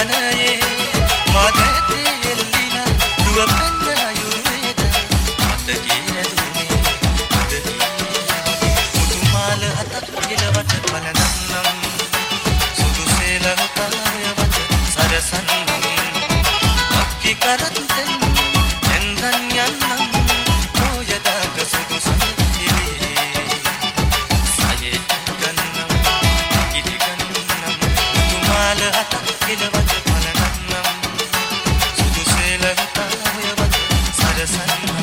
වනයේ මාදැතේ එල්ලිලා දුව පෙන්න යුරුවේද මතකේ ඇදුනේ මුතුමාල අතක් පිළවට පලනන්නම් සුදු සේලවතාවයට සරසන්නම් අක්කි කරත්තෙන් එන්දන් යන්නම් නොයදාක සුදු සඳිලේ සයේ ගන්නම් ඉදි ගන්නම් මුතුමාල අතක් පිළවට පලනන්නම් සුදු සේලවතාවයට සරසන්නම්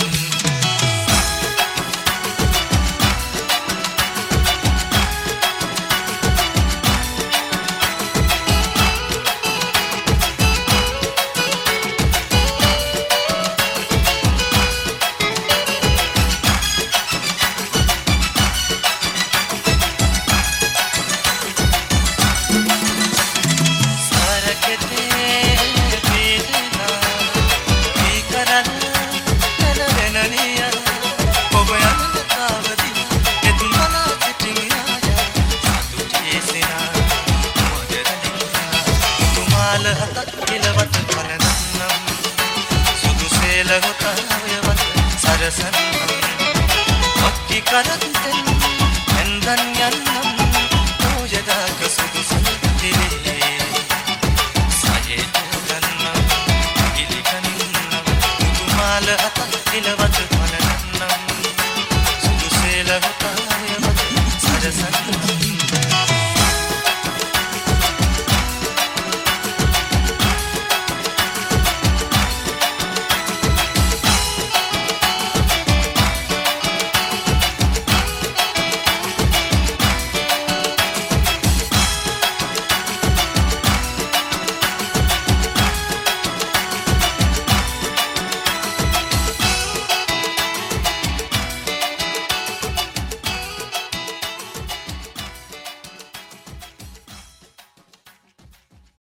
සරසන්නම් අක්කි කරත්තෙන් එන්දන් යන්නම්